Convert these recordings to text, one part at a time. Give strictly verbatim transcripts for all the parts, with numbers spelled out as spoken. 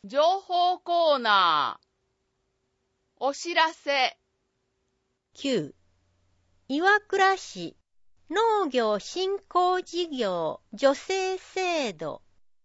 情報コーナー。お知らせ。 きゅう. 岩倉市農業振興事業助成制度。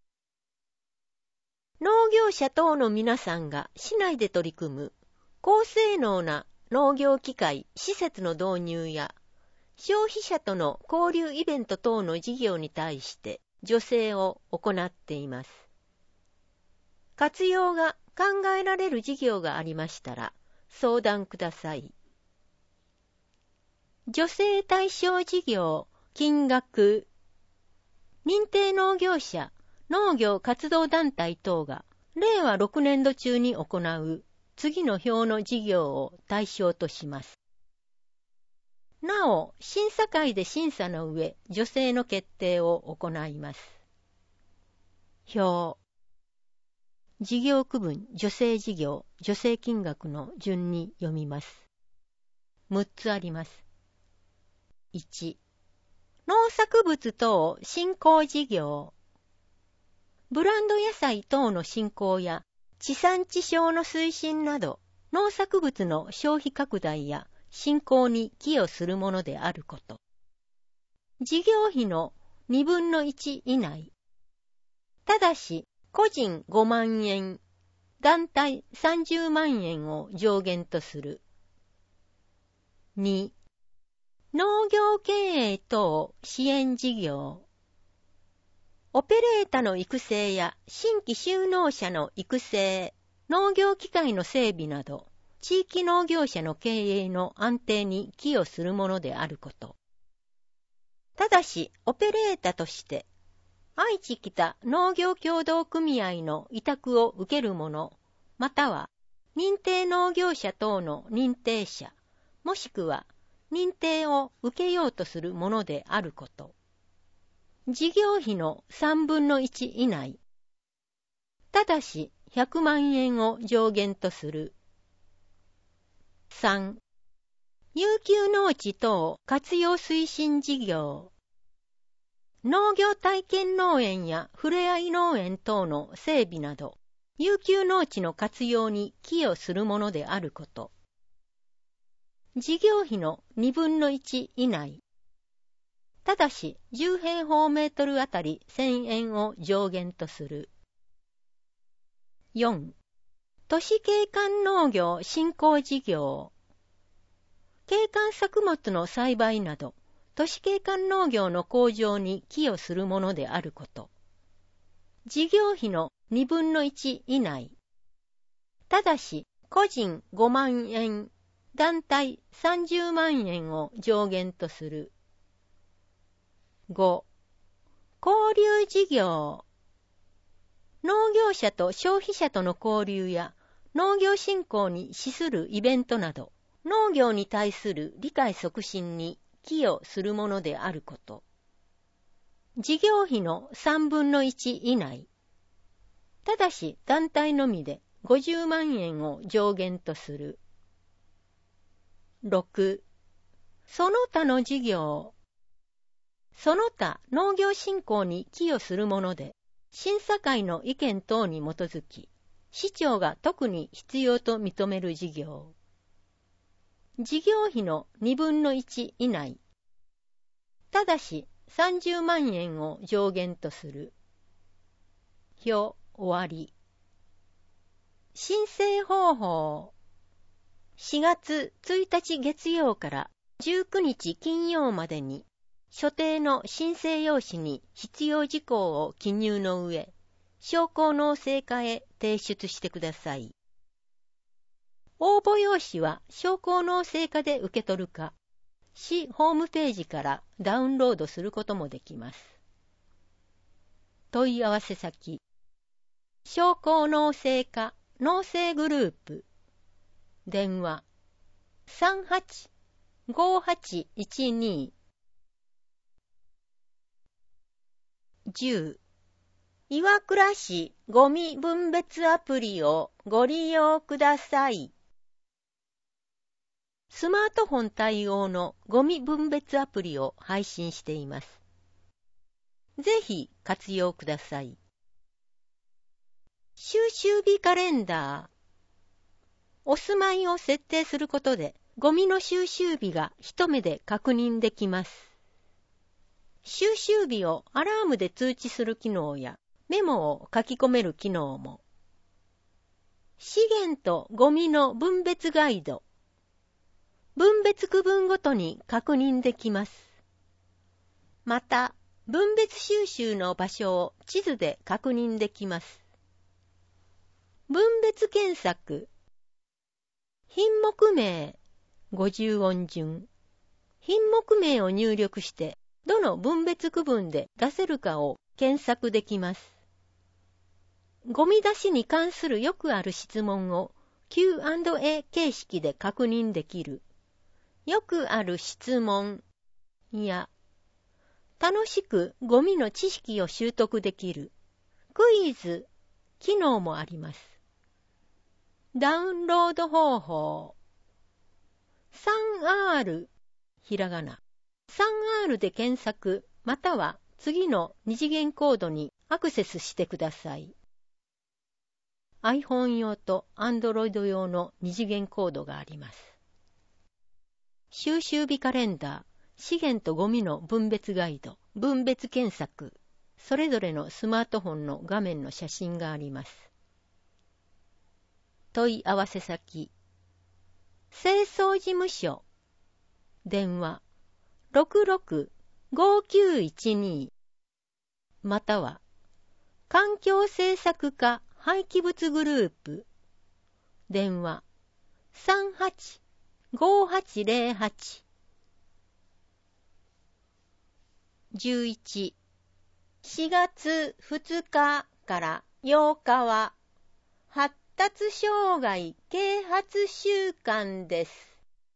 農業者等の皆さんが市内で取り組む高性能な農業機械・施設の導入や消費者との交流イベント等の事業に対して助成を行っています。活用が考えられる事業がありましたら相談ください。助成対象事業金額。認定農業者農業活動団体等がれいわろくねんど中に行う次の表の事業を対象とします。なお、審査会で審査の上、助成の決定を行います。表。事業区分助成事業助成金額の順に読みます。むっつあります。いち. 農作物等振興事業。ブランド野菜等の振興や地産地消の推進など農作物の消費拡大や振興に寄与するものであること。事業費のにぶんのいち以内。ただし個人ごまんえん、団体さんじゅうまんえんを上限とする。に. 農業経営等支援事業。オペレータの育成や新規就農者の育成、農業機械の整備など、地域農業者の経営の安定に寄与するものであること。ただし、オペレータとして、愛知北農業協同組合の委託を受ける者、または認定農業者等の認定者、もしくは認定を受けようとするものであること。事業費のさんぶんのいち以内。ただしひゃくまんえんを上限とする。さん. 有給農地等活用推進事業。農業体験農園やふれあい農園等の整備など、有給農地の活用に寄与するものであること。事業費のにぶんのいち以内。ただしじゅうへいほうメートルあたりせんえんを上限とする。よん. 都市景観農業振興事業。景観作物の栽培など、都市景観農業の向上に寄与するものであること。事業費のにぶんのいち以内。ただし、個人ごまんえん、団体さんじゅうまんえんを上限とする。ご. 交流事業。農業者と消費者との交流や農業振興に資するイベントなど、農業に対する理解促進に寄与するものであること。事業費のさんぶんのいち以内。ただし団体のみでごじゅうまんえんを上限とする。ろく. その他の事業。その他農業振興に寄与するもので、審査会の意見等に基づき、市長が特に必要と認める事業。事業費のにぶんのいち以内。ただしさんじゅうまんえんを上限とする。表終わり。申請方法。しがつついたち月曜からじゅうくにち金曜までに、所定の申請用紙に必要事項を記入の上、商工農政課へ提出してください。応募用紙は商工農政課で受け取るか、市ホームページからダウンロードすることもできます。問い合わせ先、商工農政課農政グループ、電話 さんはちごはちいちに。 じゅう. 岩倉市ゴミ分別アプリをご利用ください。スマートフォン対応のゴミ分別アプリを配信しています。ぜひ活用ください。 収集日カレンダー。お住まいを設定することで、ゴミの収集日が一目で確認できます。収集日をアラームで通知する機能や、メモを書き込める機能も。資源とゴミの分別ガイド。分別区分ごとに確認できます。また、分別収集の場所を地図で確認できます。分別検索。品目名、ごじゅう音順。品目名を入力して、どの分別区分で出せるかを検索できます。ゴミ出しに関するよくある質問を キューアンドエー 形式で確認できる。よくある質問や、楽しくゴミの知識を習得できるクイズ機能もあります。ダウンロード方法。スリーアール ひらがな。スリーアール で検索または次の二次元コードにアクセスしてください。iPhone 用と Android 用の二次元コードがあります。収集日カレンダー、資源とゴミの分別ガイド、分別検索、それぞれのスマートフォンの画面の写真があります。問い合わせ先、清掃事務所、電話 ろくろく ごきゅういちに または環境政策課廃棄物グループ、電話 さんはち ごはちゼロはち。じゅういち、しがつふつかからようかは発達障害啓発週間です。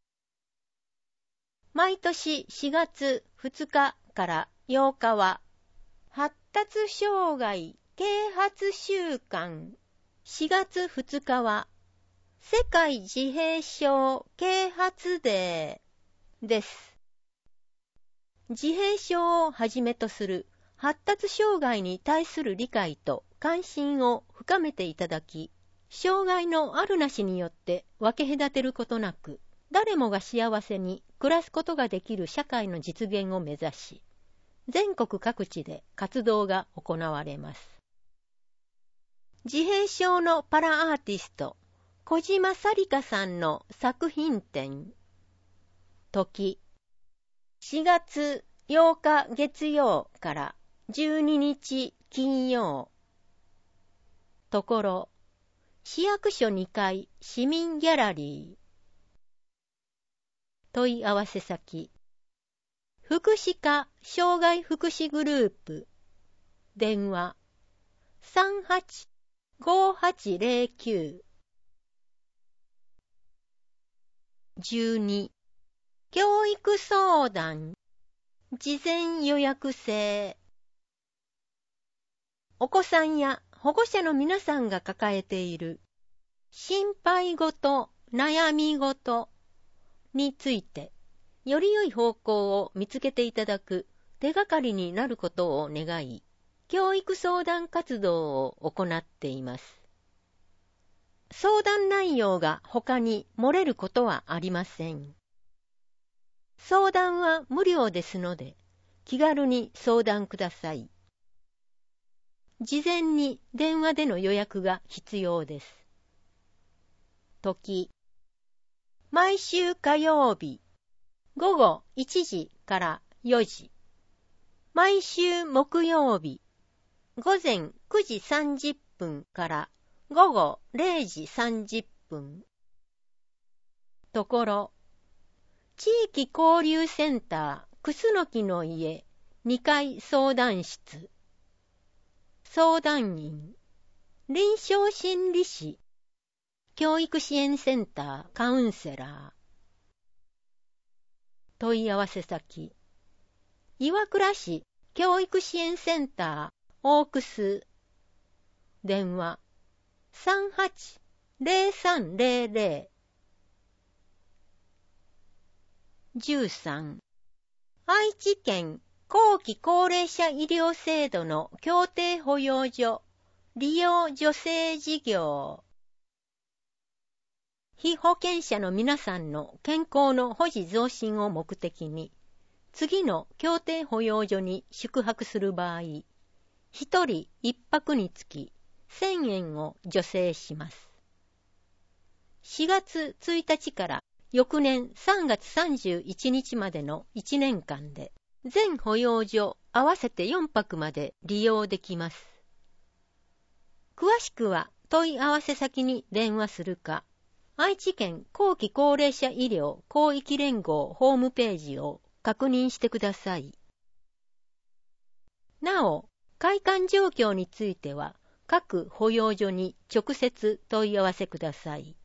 毎年しがつふつかからようかは発達障害啓発週間。しがつふつかは世界自閉症啓発デーです。自閉症をはじめとする発達障害に対する理解と関心を深めていただき、障害のあるなしによって分け隔てることなく、誰もが幸せに暮らすことができる社会の実現を目指し、全国各地で活動が行われます。自閉症のパラアーティスト、小島さりかさんの作品展。時、しがつようか月曜からじゅうににち金曜。ところ、市役所にかい市民ギャラリー。問い合わせ先、福祉課障害福祉グループ、電話 さんはち ごはちゼロきゅう。じゅうに、教育相談、事前予約制。お子さんや保護者の皆さんが抱えている心配事、悩み事について、より良い方向を見つけていただく手がかりになることを願い、教育相談活動を行っています。相談内容が他に漏れることはありません。相談は無料ですので、気軽に相談ください。事前に電話での予約が必要です。時、毎週火曜日、ごごいちじからよじ。毎週木曜日、ごぜんくじさんじゅっぷんからごごれいじさんじゅっぷん。ところ、地域交流センターくすのきの家にかい相談室。相談員、臨床心理士、教育支援センターカウンセラー。問い合わせ先、岩倉市教育支援センター大楠。電話さんはちゼロさんゼロゼロ。じゅうさん、愛知県後期高齢者医療制度の協定保養所利用助成事業。被保険者の皆さんの健康の保持増進を目的に、次の協定保養所に宿泊する場合、一人一泊につきせんえんを助成します。しがつついたちから翌年さんがつさんじゅういちにちまでのいちねんかんで、全保養所合わせてよんぱくまで利用できます。詳しくは問い合わせ先に電話するか、愛知県後期高齢者医療広域連合ホームページを確認してください。なお、開館状況については、各保養所に直接問い合わせください。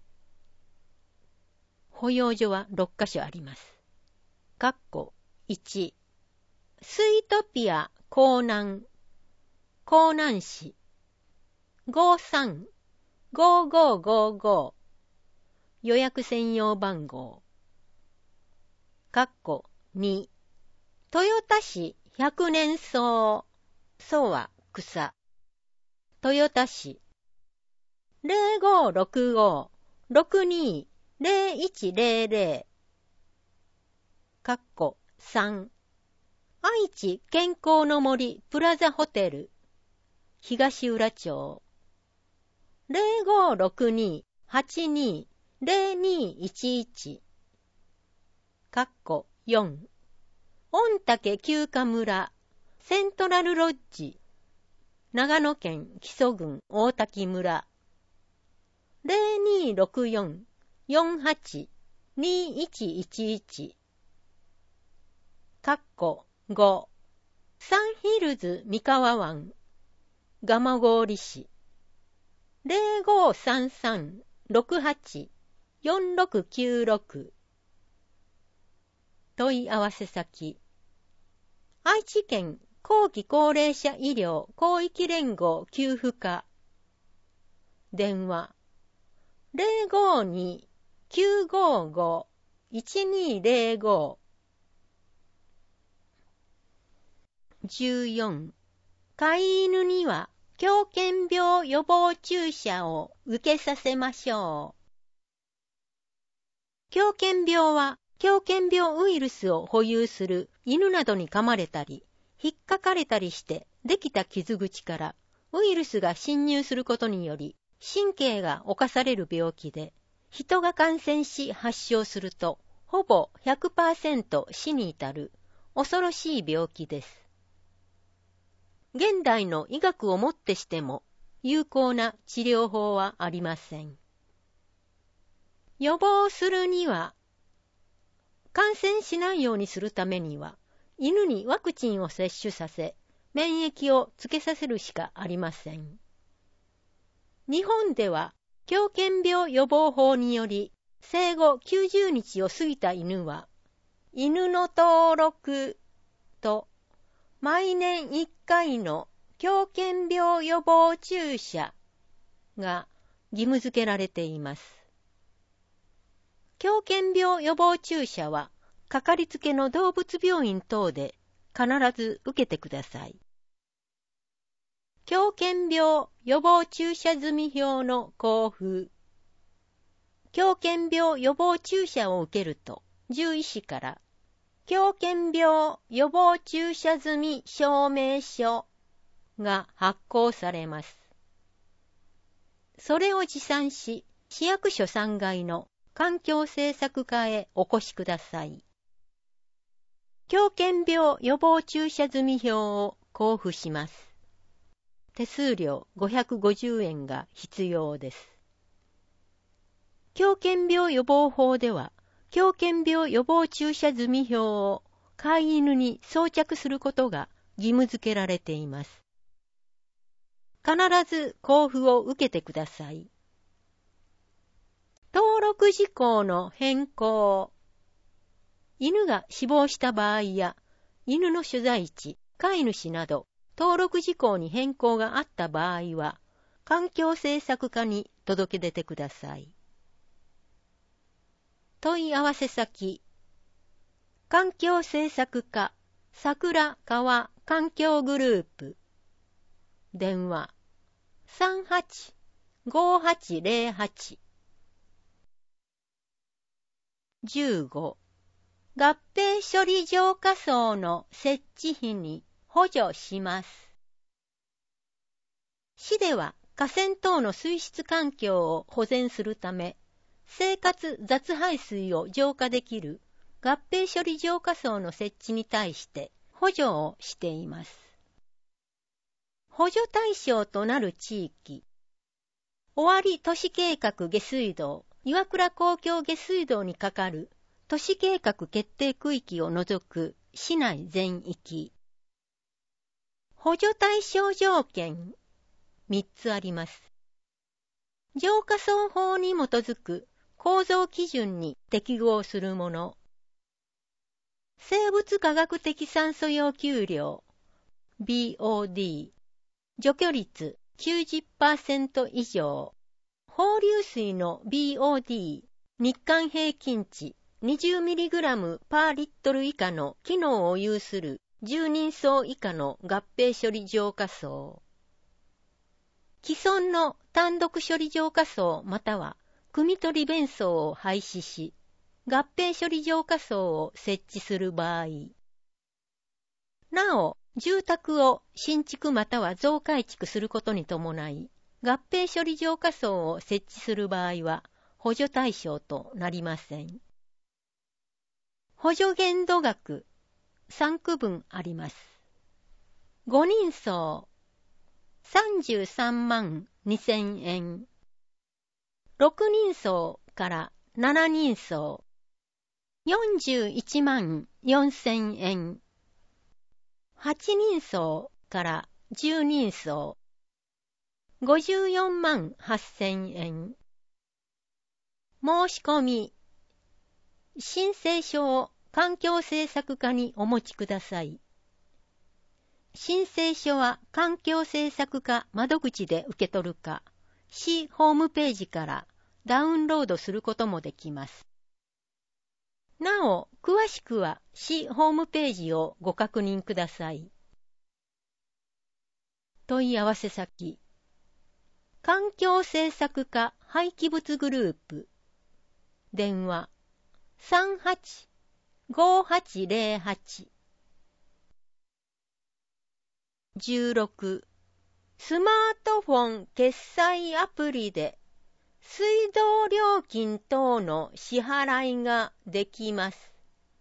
保養所はろっかしょあります。かっこいち、スイートピア江南、江南市、ごさん ごーごーごーごー、予約専用番号。かっこに、豊田市百年草、草は草。豊田市、ゼロごーろくごー ろくにー ゼロいちゼロゼロ、かっこさん、愛知健康の森プラザホテル、東浦町、ゼロごーろくにー はちにー ゼロにーいちいち、かっこよん、御嶽休暇村、セントラルロッジ、長野県木曽郡大滝村、ゼロにーろくよん よんはち にいちいちいち、かっこご、サンヒルズ三河湾、蒲郡市、ゼロごーさんさん ろくはち よんろくきゅうろく、問い合わせ先、愛知県後期高齢者医療広域連合給付課、電話ゼロごーにー きゅうごーごー いちにーゼロごー。じゅうよん、飼い犬には狂犬病予防注射を受けさせましょう。狂犬病は狂犬病ウイルスを保有する犬などに噛まれたり、引っかかれたりしてできた傷口からウイルスが侵入することにより神経が侵される病気で、人が感染し発症するとほぼ ひゃくパーセント 死に至る恐ろしい病気です。現代の医学をもってしても有効な治療法はありません。予防するには、感染しないようにするためには、犬にワクチンを接種させ、免疫をつけさせるしかありません。日本では、狂犬病予防法により、生後きゅうじゅうにちを過ぎた犬は、犬の登録と、毎年いっかいの狂犬病予防注射が義務付けられています。狂犬病予防注射は、かかりつけの動物病院等で必ず受けてください。狂犬病予防注射済票の交付。狂犬病予防注射を受けると、獣医師から、狂犬病予防注射済証明書が発行されます。それを持参し、市役所さんがいの環境政策課へお越しください。狂犬病予防注射済票を交付します。手数料ごひゃくごじゅうえんが必要です。狂犬病予防法では、狂犬病予防注射済票を飼い犬に装着することが義務付けられています。必ず交付を受けてください。登録事項の変更。犬が死亡した場合や、犬の所在地、飼い主など、登録事項に変更があった場合は、環境政策課に届け出てください。問い合わせ先、環境政策課、桜川環境グループ、電話、 さんはちごはちゼロはち。じゅうご、合併処理浄化槽の設置費に補助します。市では河川等の水質環境を保全するため、生活雑排水を浄化できる合併処理浄化槽の設置に対して補助をしています。補助対象となる地域、尾張都市計画下水道、岩倉公共下水道にかかる都市計画決定区域を除く市内全域。補助対象条件、みっつあります。浄化槽法に基づく構造基準に適合するもの。生物化学的酸素要求量 ビーオーディー、除去率 きゅうじゅっパーセント 以上。放流水の ビーオーディー、日間平均値 にじゅうミリグラム パーリットル以下の機能を有するじゅうにん層以下の合併処理浄化槽。既存の単独処理浄化槽または汲み取り弁槽を廃止し、合併処理浄化槽を設置する場合。なお、住宅を新築または増改築することに伴い、合併処理浄化槽を設置する場合は補助対象となりません。補助限度額さん区分あります。ごにん層さんじゅうさんまんにせんえん、ろくにん層からしちにん層よんじゅういちまんよんせんえん、はちにん層からじゅうにん層ごじゅうよんまんはっせんえん。申し込み。申請書を環境政策課にお持ちください。申請書は環境政策課窓口で受け取るか、市ホームページからダウンロードすることもできます。なお、詳しくは市ホームページをご確認ください。問い合わせ先。環境政策課廃棄物グループ。電話さんはちごはちゼロはち。じゅうろく、スマートフォン決済アプリで水道料金等の支払いができます。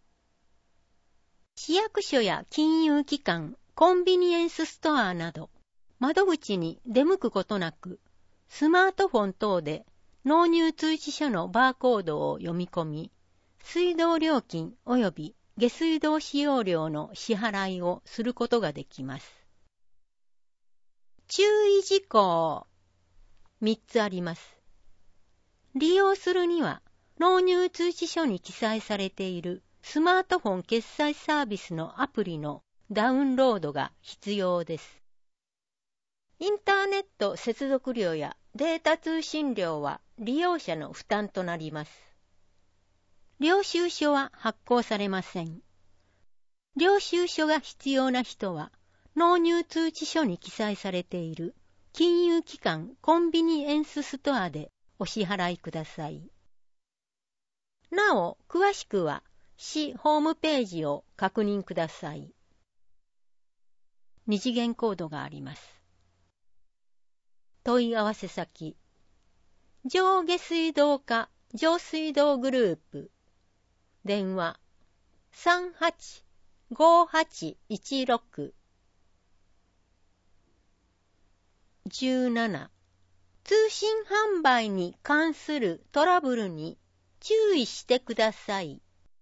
市役所や金融機関、コンビニエンスストアなど、窓口に出向くことなく、スマートフォン等で納入通知書のバーコードを読み込み、水道料金及び下水道使用料の支払いをすることができます。注意事項みっつあります。利用するには、納入通知書に記載されているスマートフォン決済サービスのアプリのダウンロードが必要です。インターネット接続料やデータ通信料は利用者の負担となります。領収書は発行されません。領収書が必要な人は、納入通知書に記載されている金融機関コンビニエンスストアでお支払いください。なお、詳しくは市ホームページを確認ください。二次元コードがあります。問い合わせ先。上下水道課上水道グループ。電話さんはちごはちいちろく。じゅうなな、通信販売に関するトラブルに注意してください。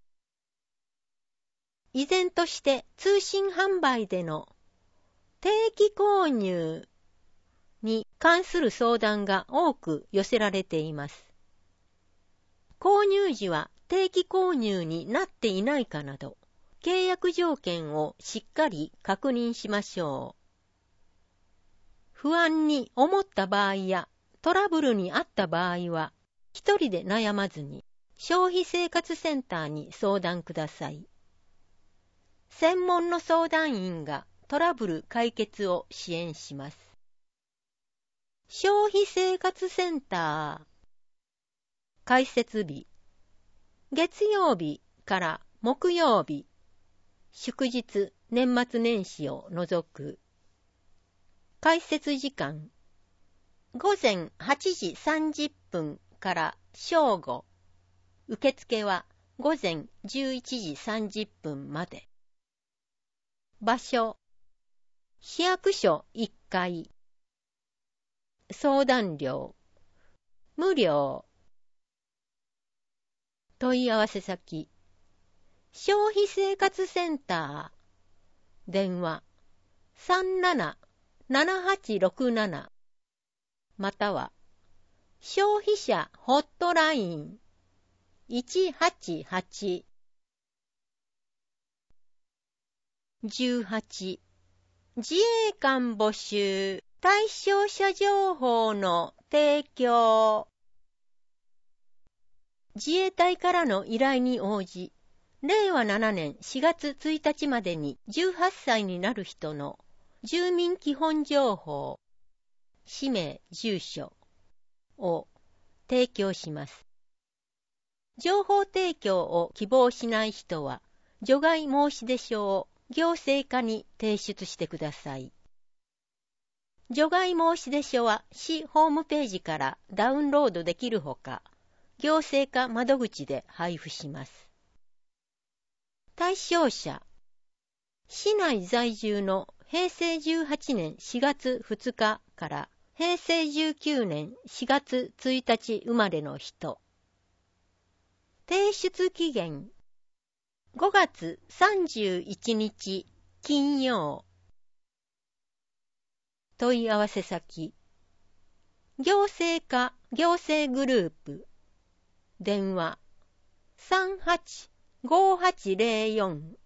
依然として通信販売での定期購入に関する相談が多く寄せられています。購入時は定期購入になっていないかなど、契約条件をしっかり確認しましょう。不安に思った場合やトラブルにあった場合は、一人で悩まずに消費生活センターに相談ください。専門の相談員がトラブル解決を支援します。 消費生活センター。開設日、月曜日から木曜日、祝日、年末年始を除く。開設時間、午前はちじさんじゅっぷんから正午。受付は午前じゅういちじさんじゅっぷんまで。場所、市役所いっかい。相談料、無料。問い合わせ先、消費生活センター。電話、さんななななはちろくなな。または、消費者ホットライン、いちはちはち。じゅうはち、自衛官募集、対象者情報の提供。自衛隊からの依頼に応じ、れいわななねんしがつついたちまでにじゅうはっさいになる人の住民基本情報、氏名、住所を提供します。情報提供を希望しない人は、除外申出書を行政課に提出してください。除外申出書は市ホームページからダウンロードできるほか、行政課窓口で配布します。対象者、市内在住のへいせいじゅうはちねんしがつふつかからへいせいじゅうきゅうねんしがつついたち生まれの人。提出期限、ごがつさんじゅういちにち金曜。問い合わせ先、行政課行政グループ。電話、さんはちごはちぜろよん。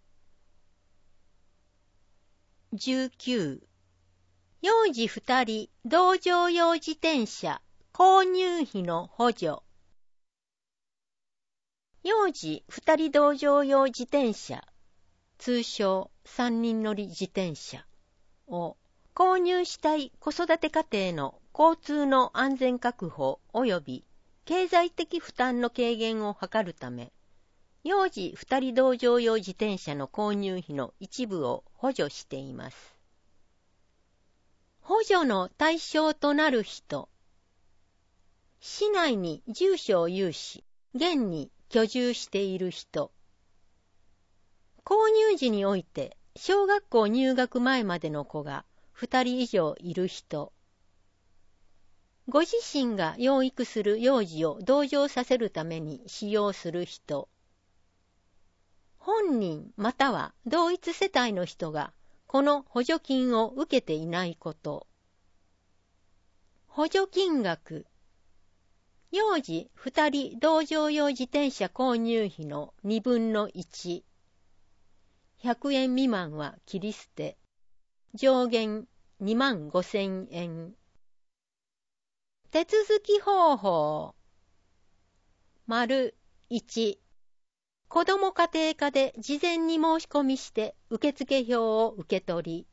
じゅうきゅう、幼児ふたり同乗用自転車購入費の補助。幼児ふたり同乗用自転車、通称さんにん乗り自転車を購入したい子育て家庭の交通の安全確保及び経済的負担の軽減を図るため、幼児ふたり同乗用自転車の購入費の一部を補助しています。補助の対象となる人、市内に住所を有し、現に居住している人、購入時において小学校入学前までの子がふたり以上いる人、ご自身が養育する幼児を同乗させるために使用する人、本人または同一世帯の人がこの補助金を受けていないこと。補助金額、幼児ふたり同乗用自転車購入費のにぶんのいち。ひゃくえん未満は切り捨て。上限にまんごせんえん。手続き方法。丸いち。子ども家庭課で事前に申し込みして受付票を受け取り。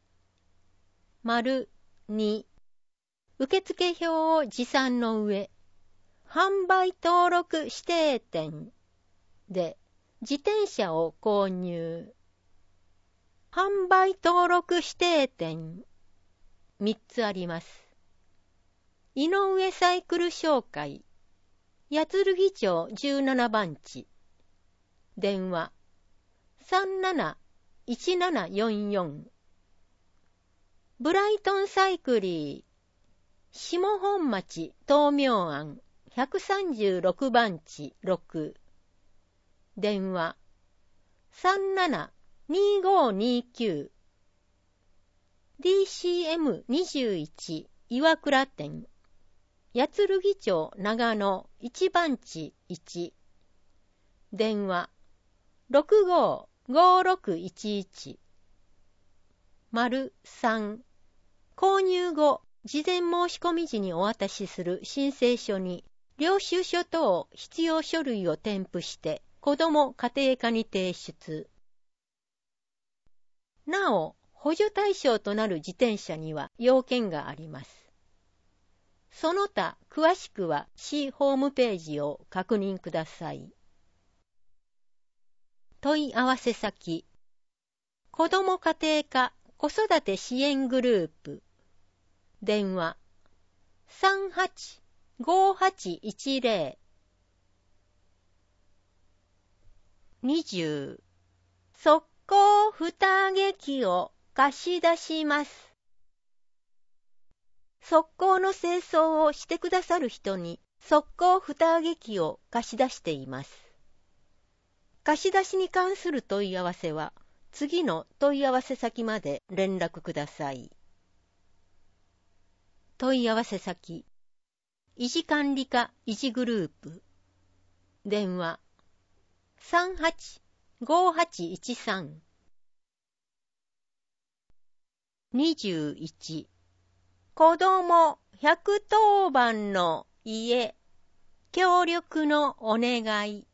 丸に。受付票を持参の上、販売登録指定店で自転車を購入。販売登録指定店、みっつあります。井上サイクル商会、八剣町じゅうななばんち。電話、さんなないちななよんよん。ブライトンサイクリー、下本町東明庵ひゃくさんじゅうろくばんちろく。電話、さんななにごにきゅう。ディーシーエムにじゅういち 岩倉店、八剣町長野いちばんちいち。電話、ろくごーごーろくいちいち。丸さん、購入後、事前申し込み時にお渡しする申請書に、領収書等必要書類を添付して、子ども家庭課に提出。なお、補助対象となる自転車には要件があります。 その他詳しくは市ホームページを確認ください。問い合わせ先、子ども家庭科子育て支援グループ、電話 さんはちごはちいちゼロ にじゅう速攻二劇を貸し出します。速攻の清掃をしてくださる人に速攻二劇を貸し出しています。貸し出しに関する問い合わせは次の問い合わせ先まで連絡ください。問い合わせ先、維持管理課維持グループ、電話 さんはちごはちいちさん にじゅういち子どもひゃくとおばんの家協力のお願い。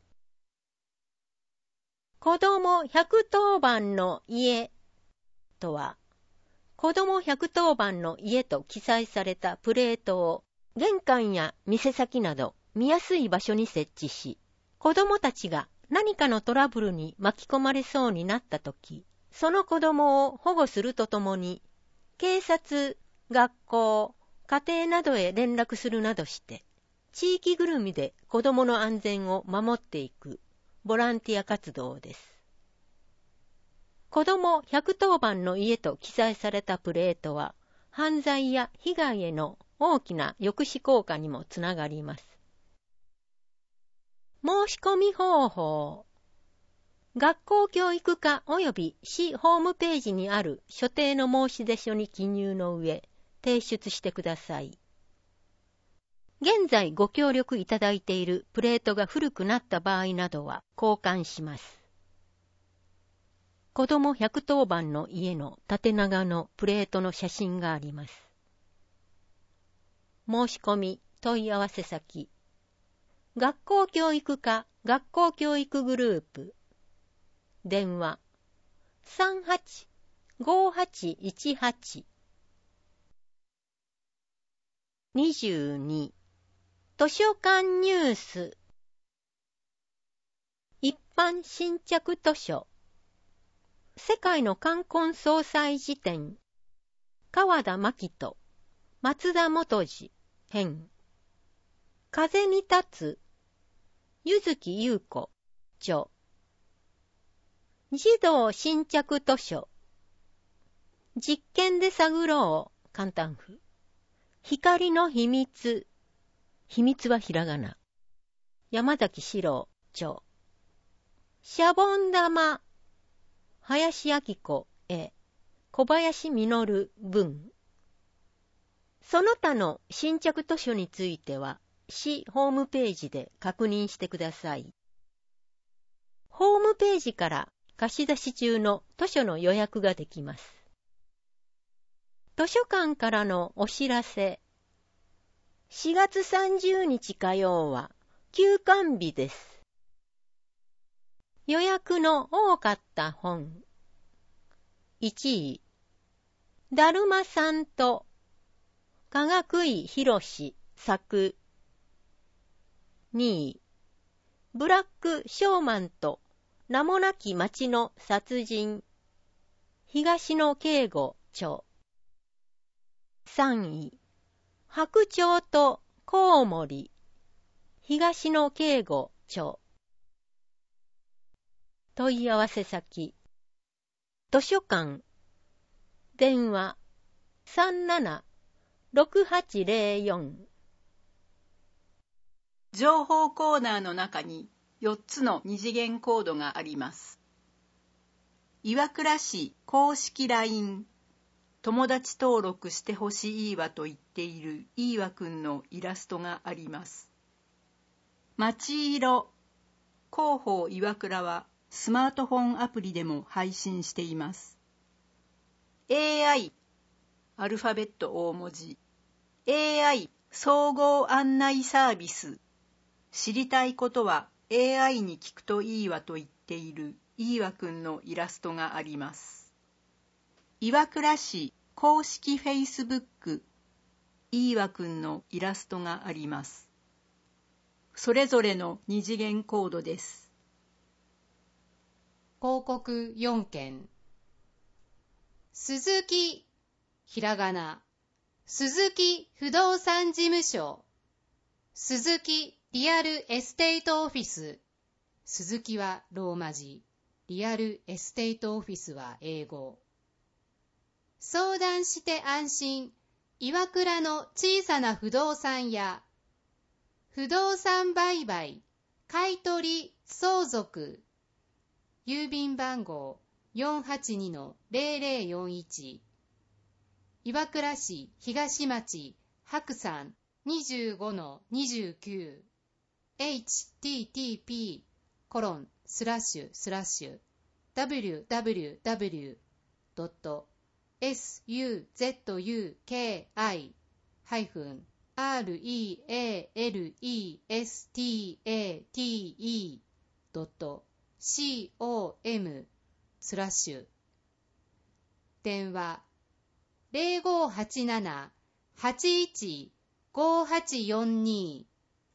子どもひゃくとおばんの家とは、子どもひゃくとおばんの家と記載されたプレートを玄関や店先など見やすい場所に設置し、子どもたちが何かのトラブルに巻き込まれそうになったとき、その子どもを保護するとともに、警察、学校、家庭などへ連絡するなどして、地域ぐるみで子どもの安全を守っていくボランティア活動です。子どもひゃくとおばんの家と記載されたプレートは、犯罪や被害への大きな抑止効果にもつながります。申し込み方法。学校教育課及び市ホームページにある所定の申出書に記入の上、提出してください。現在ご協力いただいているプレートが古くなった場合などは交換します。子どもひゃくとおばんの家の縦長のプレートの写真があります。申し込み問い合わせ先、学校教育課学校教育グループ、電話 さんはちごはちいちはち にじゅうに図書館ニュース、一般新着図書、世界の冠婚葬祭辞典、川田真紀と松田元次編、風に立つ、柚木優子著、児童新着図書、実験で探ろう簡単譜、光の秘密、秘密はひらがな、山崎史郎著、シャボン玉、林明子絵、小林実文。その他の新着図書については、市ホームページで確認してください。ホームページから貸し出し中の図書の予約ができます。図書館からのお知らせ。しがつさんじゅうにち火曜は休館日です。予約の多かった本。いちい、だるまさんとかがくいひろし作。にい、ブラック・ショーマンと名もなき町の殺人。東野圭吾著。さんい、白鳥とコウモリ。東野圭吾著。問い合わせ先、図書館、電話 さんななろくはちゼロよん。 情報コーナーの中によっつの二次元コードがあります。岩倉市公式 ライン、友達登録してほしいわと言っているいいわくんのイラストがあります。町色広報岩倉はスマートフォンアプリでも配信しています。エーアイ アルファベット大文字 エーアイ 総合案内サービス、知りたいことは エーアイ に聞くといいわと言っているいいわくんのイラストがあります。岩倉市公式フェイスブック、 イーワくんのイラストがあります。それぞれの二次元コードです。 広告よんけん。鈴木、ひらがな。鈴木不動産事務所。鈴木リアルエステートオフィス。鈴木はローマ字。リアルエステートオフィスは英語。相談して安心。岩倉の小さな不動産屋。不動産売買、買取、相続。郵便番号 よんはちにのゼロゼロよんいち。岩倉市東町白山 にじゅうごのにじゅうきゅう。エイチティーティーピーコロンスラッシュスラッシュダブリューダブリューダブリュードットエスユーゼットユーケーアイハイフンアールイーエーエルイーエスティーエーティーイードットシーオーエムスラッシュ電話ゼロごはちなな はちいち ごはちよんに。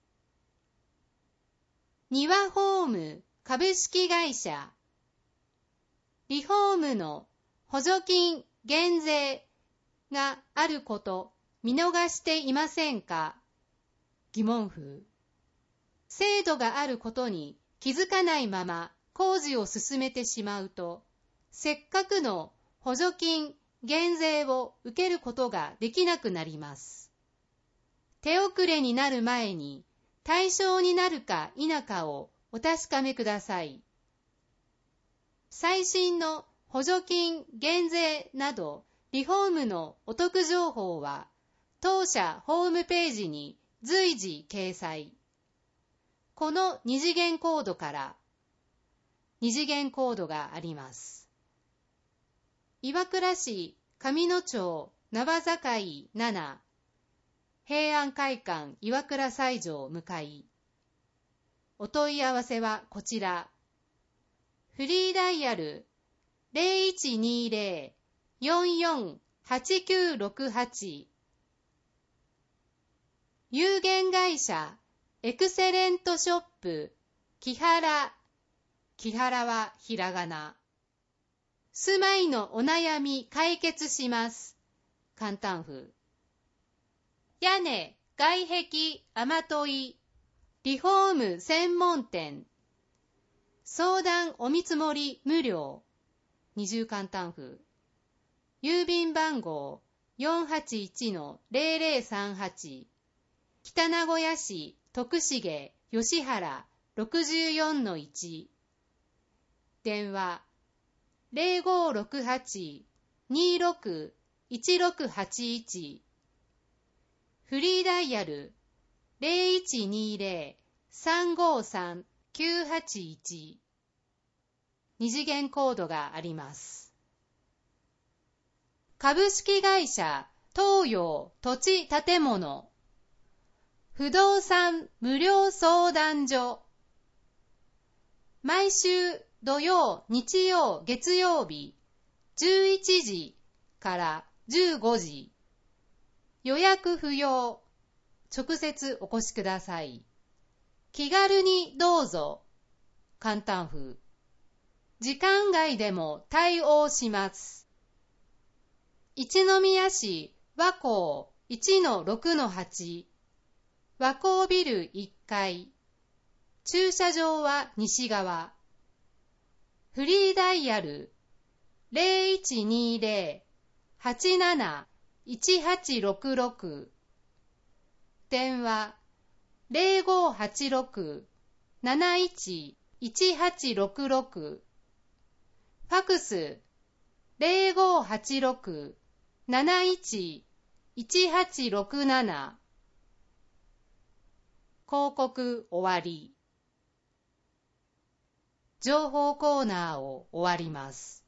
庭ホーム株式会社。リフォームの補助金減税があること見逃していませんか？疑問符。制度があることに気づかないまま工事を進めてしまうと、せっかくの補助金減税を受けることができなくなります。手遅れになる前に対象になるか否かをお確かめください。最新の補助金減税などリフォームのお得情報は当社ホームページに随時掲載。この二次元コードから二次元コードがあります。岩倉市上野町縄境なな平安会館岩倉西条向かい。お問い合わせはこちら。フリーダイヤル ゼロいちにゼロ よんよん はちきゅうろくはち。有限会社エクセレントショップ木原。木原はひらがな。住まいのお悩み解決します。簡単風。屋根、外壁、雨問い、リフォーム専門店。相談お見積もり無料。二重簡単風。郵便番号 よんはちいちのゼロゼロさんはち。北名古屋市徳重吉原ろくじゅうよんのいち。電話ゼロごろくはち にろく いちろくはちいち。フリーダイヤル ゼロいちにゼロ さんごさん きゅうはちいち。二次元コードがあります。株式会社東洋土地建物不動産無料相談所。毎週土曜、日曜、月曜日じゅういちじからじゅうごじ。予約不要。直接お越しください。気軽にどうぞ。簡単風。時間外でも対応します。一宮市和光 いちのろくのはち。和光ビルいっかい。駐車場は西側。フリーダイヤルゼロいちにゼロ はちなないちはちろくろく。電話ゼロごはちろく なないち いちはちろくろく。ファクスゼロごはちろく なないち いちはちろくなな。広告終わり。情報コーナーを終わります。